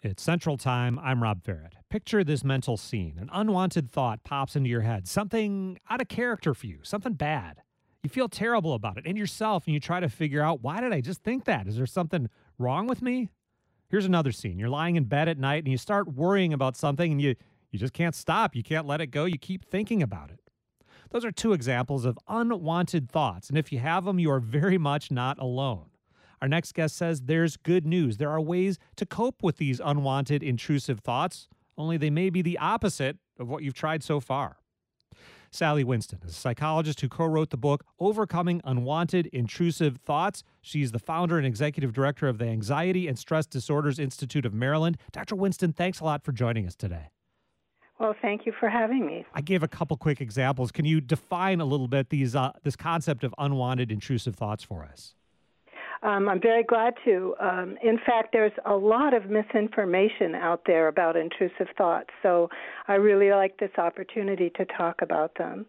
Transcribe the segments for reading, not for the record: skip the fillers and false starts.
It's Central Time. I'm Rob Farrett. Picture this mental scene. An unwanted thought pops into your head, something out of character for you, something bad. You feel terrible about it and yourself, and you try to figure out, why did I just think that? Is there something wrong with me? Here's another scene. You're lying in bed at night and you start worrying about something and you just can't stop. You can't let it go. You keep thinking about it. Those are two examples of unwanted thoughts. And if you have them, you are very much not alone. Our next guest says there's good news. There are ways to cope with these unwanted, intrusive thoughts, only they may be the opposite of what you've tried so far. Sally Winston is a psychologist who co-wrote the book Overcoming Unwanted, Intrusive Thoughts. She's the founder and executive director of the Anxiety and Stress Disorders Institute of Maryland. Dr. Winston, thanks a lot for joining us today. Well, thank you for having me. I gave a couple quick examples. Can you define a little bit this concept of unwanted, intrusive thoughts for us? I'm very glad to. In fact, there's a lot of misinformation out there about intrusive thoughts, so I really like this opportunity to talk about them.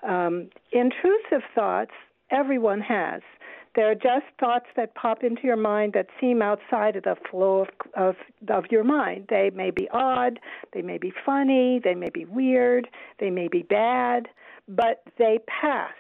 Intrusive thoughts, everyone has. They're just thoughts that pop into your mind that seem outside of the flow of your mind. They may be odd, they may be funny, they may be weird, they may be bad, but they pass.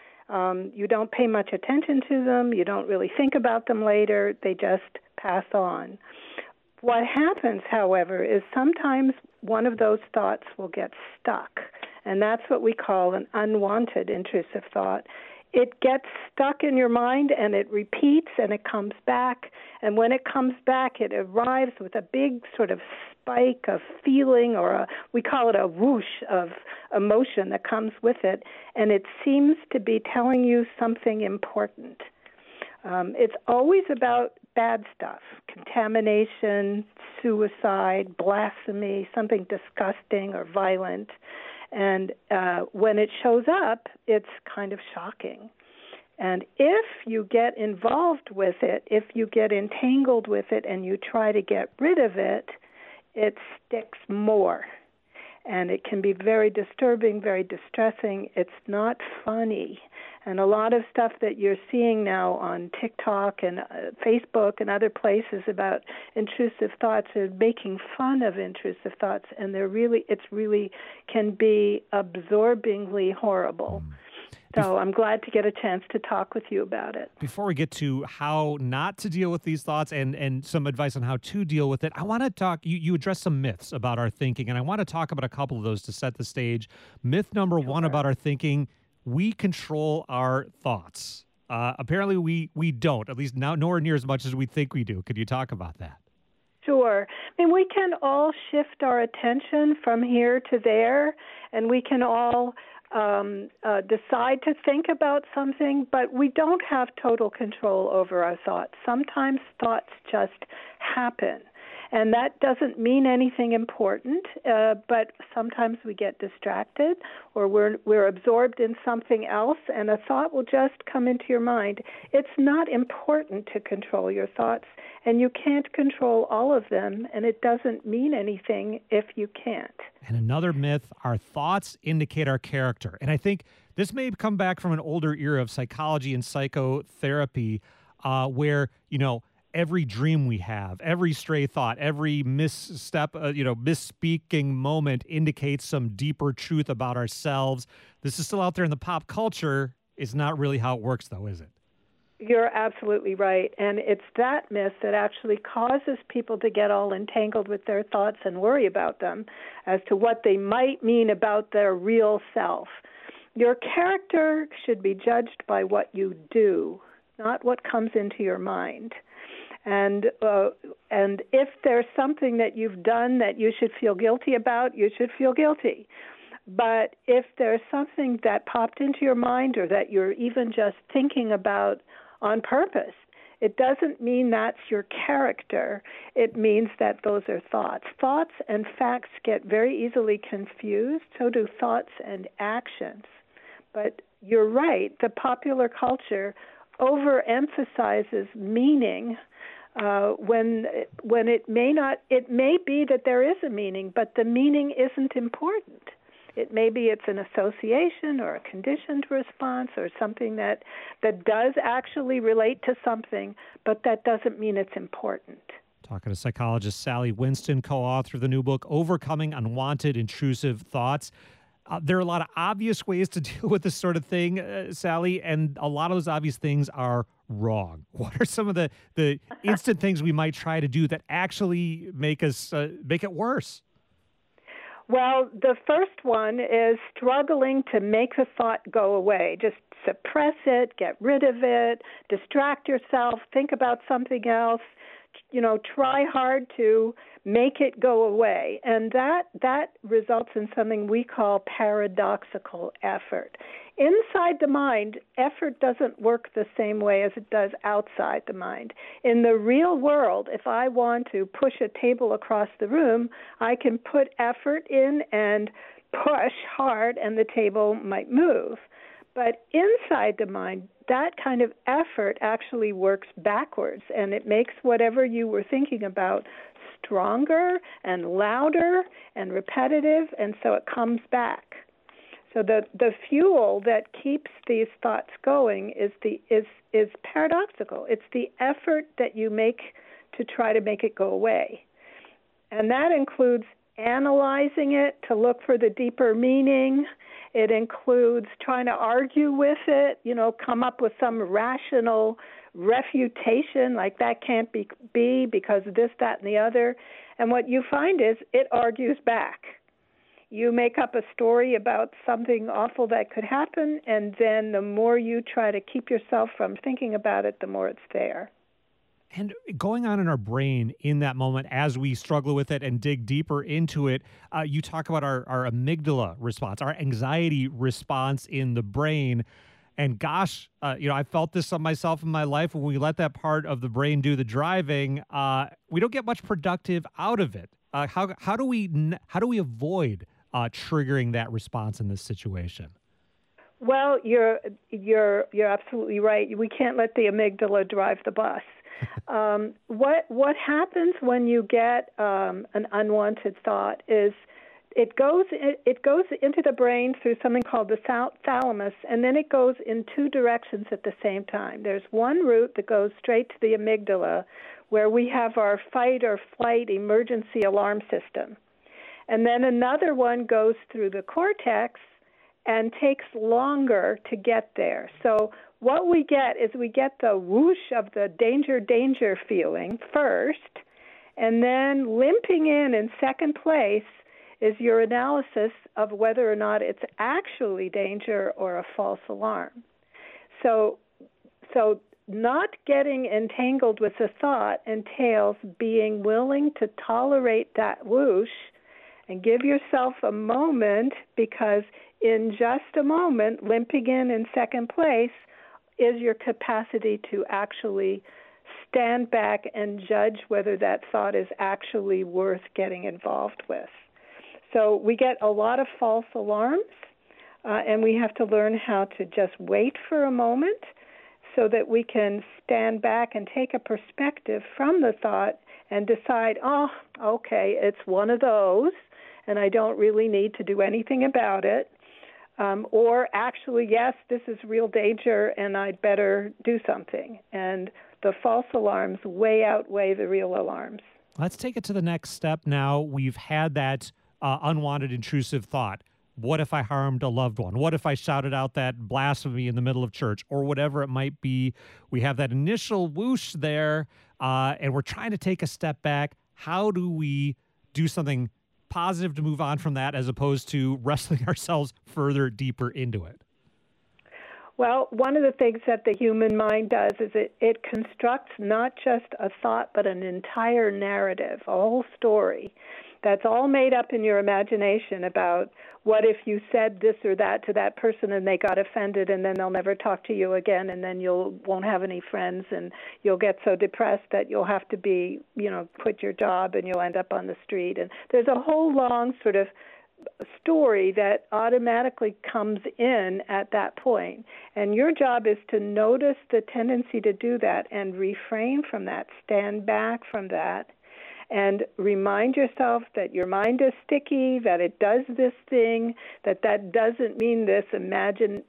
You don't pay much attention to them. You don't really think about them later. They just pass on. What happens, however, is sometimes one of those thoughts will get stuck, and that's what we call an unwanted intrusive thought. It gets stuck in your mind, and it repeats, and it comes back. And when it comes back, it arrives with a big sort of spike of feeling, or we call it a whoosh of emotion that comes with it, and it seems to be telling you something important. It's always about bad stuff: contamination, suicide, blasphemy, something disgusting or violent. And when it shows up, it's kind of shocking. And if you get involved with it, if you get entangled with it and you try to get rid of it, it sticks more. And it can be very disturbing, very distressing. It's not funny. And a lot of stuff that you're seeing now on TikTok and Facebook and other places about intrusive thoughts are making fun of intrusive thoughts, and it really can be absorbingly horrible. So I'm glad to get a chance to talk with you about it. Before we get to how not to deal with these thoughts and some advice on how to deal with it, I want to talk, you address some myths about our thinking, and I want to talk about a couple of those to set the stage. Myth number one about our thinking: we control our thoughts. Apparently we don't, at least now, nowhere near as much as we think we do. Could you talk about that? Sure. I mean, we can all shift our attention from here to there, and we can all decide to think about something, but we don't have total control over our thoughts. Sometimes thoughts just happen. And that doesn't mean anything important, but sometimes we get distracted or we're absorbed in something else, and a thought will just come into your mind. It's not important to control your thoughts, and you can't control all of them, and it doesn't mean anything if you can't. And another myth: our thoughts indicate our character. And I think this may come back from an older era of psychology and psychotherapy where, every dream we have, every stray thought, every misstep, misspeaking moment indicates some deeper truth about ourselves. This is still out there in the pop culture. It's not really how it works, though, is it? You're absolutely right. And it's that myth that actually causes people to get all entangled with their thoughts and worry about them as to what they might mean about their real self. Your character should be judged by what you do, not what comes into your mind. And if there's something that you've done that you should feel guilty about, you should feel guilty. But if there's something that popped into your mind or that you're even just thinking about on purpose, it doesn't mean that's your character. It means that those are thoughts. Thoughts and facts get very easily confused, so do thoughts and actions. But you're right, the popular culture overemphasizes meaning when it may be that there is a meaning, but the meaning isn't important. It's an association or a conditioned response or something that does actually relate to something, but that doesn't mean it's important. Talking to psychologist Sally Winston, co-author of the new book, Overcoming Unwanted Intrusive Thoughts. There are a lot of obvious ways to deal with this sort of thing, Sally, and a lot of those obvious things are wrong. What are some of the instant things we might try to do that actually make it worse? Well, the first one is struggling to make the thought go away. Just suppress it, get rid of it, distract yourself, think about something else. Try hard to make it go away. And that results in something we call paradoxical effort. Inside the mind, effort doesn't work the same way as it does outside the mind. In the real world, if I want to push a table across the room, I can put effort in and push hard, and the table might move. But inside the mind, that kind of effort actually works backwards, and it makes whatever you were thinking about stronger and louder and repetitive, and so it comes back. So the fuel that keeps these thoughts going is paradoxical. It's the effort that you make to try to make it go away. And that includes analyzing it to look for the deeper meaning. It includes trying to argue with it, come up with some rational refutation, like that can't be because of this, that, and the other. And what you find is it argues back. You make up a story about something awful that could happen, and then the more you try to keep yourself from thinking about it, the more it's there. And going on in our brain in that moment as we struggle with it and dig deeper into it, you talk about our amygdala response, our anxiety response in the brain. And gosh, I felt this on myself in my life. When we let that part of the brain do the driving, we don't get much productive out of it. How do we avoid triggering that response in this situation? Well, you're absolutely right. We can't let the amygdala drive the bus. What happens when you get an unwanted thought is it goes into the brain through something called the thalamus, and then it goes in two directions at the same time. There's one route that goes straight to the amygdala, where we have our fight or flight emergency alarm system. And then another one goes through the cortex and takes longer to get there. So what we get is we get the whoosh of the danger feeling first, and then limping in second place is your analysis of whether or not it's actually danger or a false alarm. So not getting entangled with the thought entails being willing to tolerate that whoosh and give yourself a moment, because in just a moment, limping in second place is your capacity to actually stand back and judge whether that thought is actually worth getting involved with. So we get a lot of false alarms, and we have to learn how to just wait for a moment so that we can stand back and take a perspective from the thought and decide, okay, it's one of those, and I don't really need to do anything about it. Or actually, yes, this is real danger, and I'd better do something. And the false alarms way outweigh the real alarms. Let's take it to the next step now. We've had that unwanted intrusive thought. What if I harmed a loved one? What if I shouted out that blasphemy in the middle of church, or whatever it might be? We have that initial whoosh there, and we're trying to take a step back. How do we do something positive to move on from that, as opposed to wrestling ourselves further deeper into it? Well, one of the things that the human mind does is it constructs not just a thought, but an entire narrative, a whole story that's all made up in your imagination about what if you said this or that to that person and they got offended, and then they'll never talk to you again, and then you won't have any friends, and you'll get so depressed that you'll have to quit your job, and you'll end up on the street. And there's a whole long sort of story that automatically comes in at that point. And your job is to notice the tendency to do that and refrain from that, stand back from that, and remind yourself that your mind is sticky, that it does this thing, that doesn't mean this imagined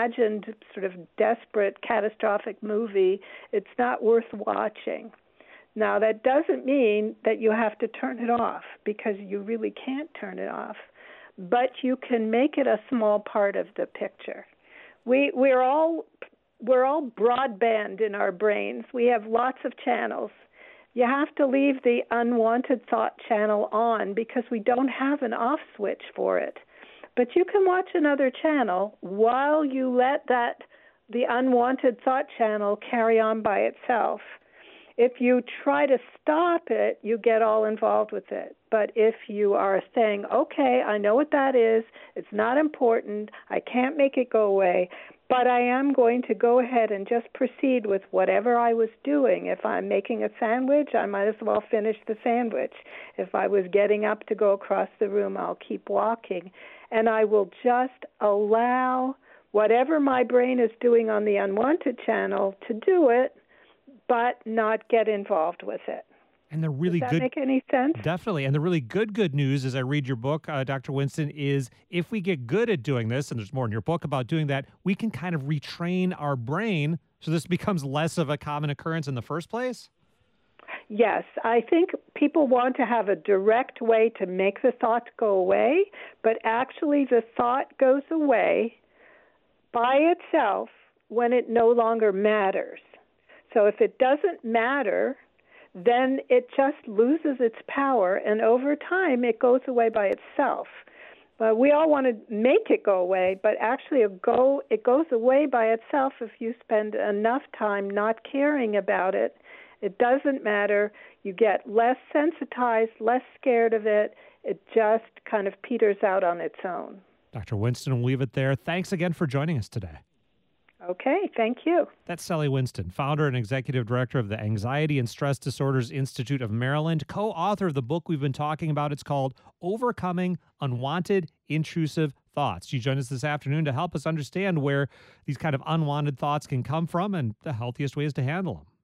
sort of desperate, catastrophic movie. It's not worth watching. Now, that doesn't mean that you have to turn it off, because you really can't turn it off, but you can make it a small part of the picture. We're all broadband in our brains. We have lots of channels. You have to leave the unwanted thought channel on because we don't have an off switch for it. But you can watch another channel while you let the unwanted thought channel carry on by itself. If you try to stop it, you get all involved with it. But if you are saying, okay, I know what that is, it's not important, I can't make it go away, but I am going to go ahead and just proceed with whatever I was doing. If I'm making a sandwich, I might as well finish the sandwich. If I was getting up to go across the room, I'll keep walking. And I will just allow whatever my brain is doing on the unwanted channel to do it, but not get involved with it. And the really Does that make any sense? Definitely. And the really good news as I read your book, Dr. Winston, is if we get good at doing this, and there's more in your book about doing that, we can kind of retrain our brain so this becomes less of a common occurrence in the first place? Yes. I think people want to have a direct way to make the thought go away, but actually the thought goes away by itself when it no longer matters. So if it doesn't matter, then it just loses its power, and over time it goes away by itself. But we all want to make it go away, but actually it goes away by itself if you spend enough time not caring about it. It doesn't matter. You get less sensitized, less scared of it. It just kind of peters out on its own. Dr. Winston, we'll leave it there. Thanks again for joining us today. Okay, thank you. That's Sally Winston, founder and executive director of the Anxiety and Stress Disorders Institute of Maryland, co-author of the book we've been talking about. It's called Overcoming Unwanted Intrusive Thoughts. She joined us this afternoon to help us understand where these kind of unwanted thoughts can come from and the healthiest ways to handle them.